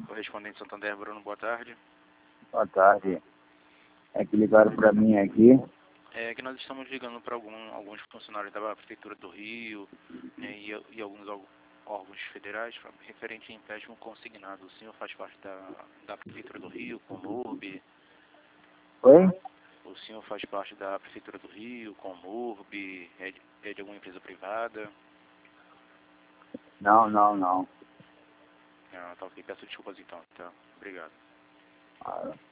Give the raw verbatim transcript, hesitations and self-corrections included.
Correspondente Santander, Bruno, boa tarde. Boa tarde. É que ligaram para mim aqui. É que nós estamos ligando para algum, alguns funcionários da Prefeitura do Rio, né, e, e alguns órgãos federais referente a empréstimo consignado. O senhor faz parte da, da Prefeitura do Rio, Comurb? Oi? O senhor faz parte da Prefeitura do Rio, Comurb? É de, é de alguma empresa privada? Não, não, não. Ah, tá ok. Peço desculpas então. Tá. Obrigado. Ah,